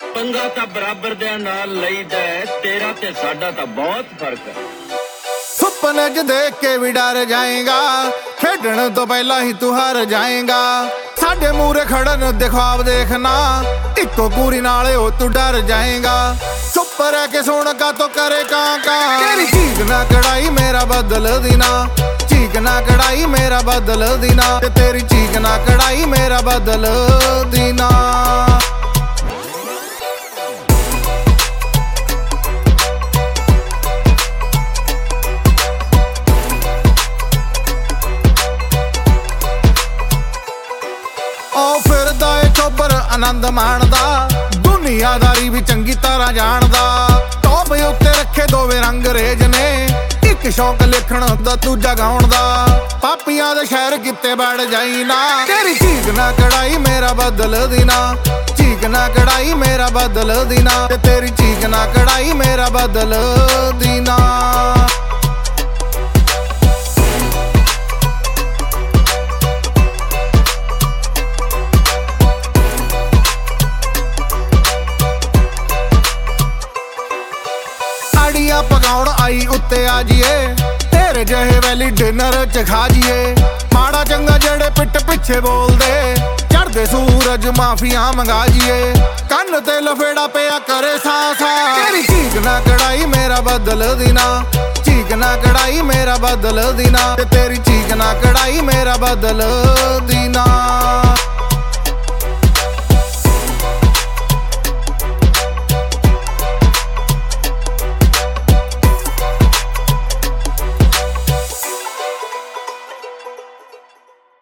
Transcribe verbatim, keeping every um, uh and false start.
ਪੰਗਾ ਤਾਂ ਬਰਾਬਰ ਦੇ ਨਾਲ ਲਈਦਾ, ਤੇਰਾ ਤੇ ਸਾਡਾ ਤਾਂ ਬਹੁਤ ਫਰਕ ਹੈ। ਸੁਪਨੇ 'ਚ ਦੇਖ ਕੇ ਵੀ ਡਰ ਜਾਏਗਾ, ਖੇਡਣ ਤੋਂ ਪਹਿਲਾਂ ਹੀ ਤੂੰ ਹਾਰ ਜਾਏਗਾ। ਸਾਡੇ ਮੂਹਰੇ ਖੜਨ ਦੇ ख्वाब ਦੇਖਣਾ, ਇੱਕੋ ਪੂਰੀ ਨਾਲੇ ਉਹ ਤੂੰ ਡਰ ਜਾਏਗਾ। ਚੁੱਪ ਰਹਿ ਕੇ ਸੁਣ ਕਾ ਤੋ ਕਰੇ ਕਾਂ ਕਾਂ, ਤੇਰੀ ਚੀਕ ਨਾ ਕੜਾਈ ਮੇਰਾ ਬਦਲ ਦੇਣਾ, ਚੀਕ ਨਾ ਕੜਾਈ ਮੇਰਾ ਬਦਲ ਦੇਣਾ, ਤੇ ਤੇਰੀ ਚੀਕ ਨਾ ਕੜਾਈ ਮੇਰਾ ਬਦਲ ਦੇਣਾ। ਉਹ ਫਿਰਦਾ ਏ ਚੋਬਰ ਆਨੰਦ ਮਾਣਦਾ, ਦੁਨੀਆਦਾਰੀ ਵੀ ਚੰਗੀ ਤਰ੍ਹਾਂ ਜਾਣਦਾ। ਟੌਪ ਉੱਤੇ ਰੱਖੇ ਦੋਵੇਂ ਰੰਗ ਰੇਜ ਨੇ, ਇੱਕ ਸ਼ੌਕ ਲਿਖਣ ਦਾ ਦੂਜਾ ਗਾਉਣ ਦਾ। ਪਾਪੀਆਂ ਦੇ ਸ਼ਹਿਰ ਕਿਤੇ ਵੜ ਜਾਈ ਨਾ, ਤੇਰੀ ਚੀਕ ਨਾ ਕੜਾਈ ਮੇਰਾ ਬਦਲ ਦੇਣਾ, ਚੀਕ ਨਾ ਕੜਾਈ ਮੇਰਾ ਬਦਲ ਦੇਣਾ, ਤੇ ਤੇਰੀ ਚੀਕ ਨਾ ਕੜਾਈ ਮੇਰਾ ਬਦਲ ਦੇਣਾ। ਆੜੀਆਂ ਪਕਾਉਣ ਆਈ ਉੱਤੇ ਆ ਜੀਏ, ਤੇਰੇ ਜਿਹੇ ਵੈਲੀ ਡਿਨਰ ਚ ਖਾ ਜੀਏ। ਮਾੜਾ ਚੰਗਾ ਜਿਹੜੇ ਪਿੱਟ ਪਿੱਛੇ ਬੋਲਦੇ, ਚੜਦੇ ਸੂਰਜ ਮਾਫੀਆਂ ਮੰਗਾ ਜੀਏ। ਕੰਨ ਤੇ ਲਫੇੜਾ ਪਿਆ ਕਰੇ ਸਾਂ ਸਾਂ, ਤੇਰੀ ਚੀਕ ਨਾ ਕੜਾਈ ਮੇਰਾ ਬਦਲ ਦੇਣਾ, ਚੀਕ ਨਾ ਕੜਾਈ ਮੇਰਾ ਬਦਲ ਦੇਣਾ, ਤੇ ਤੇਰੀ ਚੀਕ ਨਾ ਕੜਾਈ ਮੇਰਾ ਬਦਲ ਦੇਣਾ।